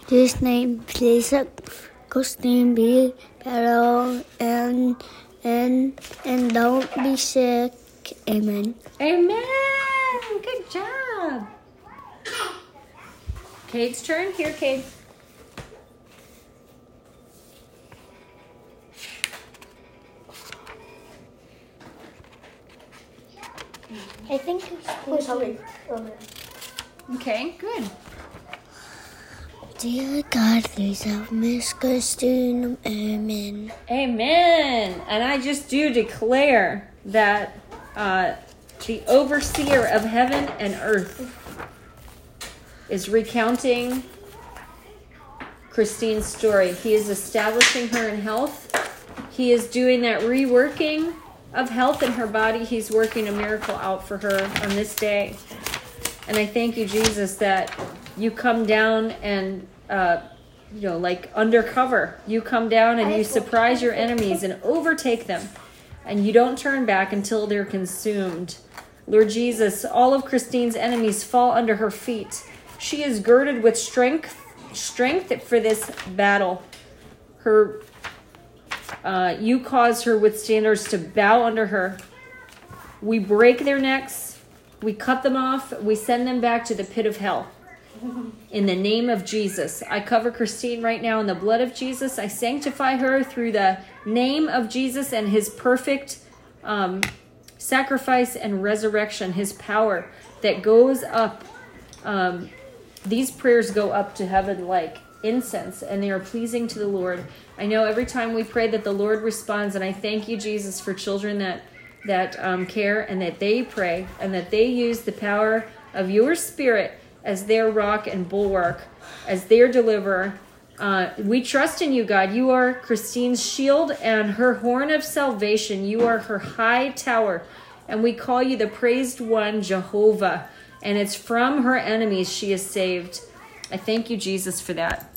His name, please, Christine, be better and don't be sick. Amen. Amen. Good job. Cade's turn. Here, Cade. I think it's Okay, good. Dear God, please help Miss Christine. Amen. Amen. And I just do declare that the overseer of heaven and earth is recounting Christine's story. He is establishing her in health. He is doing that reworking of health in her body. He's working a miracle out for her on this day. And I thank you, Jesus, that you come down and, like undercover. You come down and you surprise your enemies and overtake them. And you don't turn back until they're consumed. Lord Jesus, all of Christine's enemies fall under her feet. She is girded with strength for this battle. You cause her withstanders to bow under her. We break their necks. We cut them off. We send them back to the pit of hell. In the name of Jesus, I cover Christine right now in the blood of Jesus. I sanctify her through the name of Jesus and his perfect sacrifice and resurrection, his power that goes up. These prayers go up to heaven like incense, and they are pleasing to the Lord. I know every time we pray that the Lord responds, and I thank you, Jesus, for children that care and that they pray and that they use the power of your Spirit as their rock and bulwark, as their deliverer. We trust in you, God. You are Christine's shield and her horn of salvation. You are her high tower, and we call you the praised one, Jehovah. And it's from her enemies she is saved. I thank you, Jesus, for that.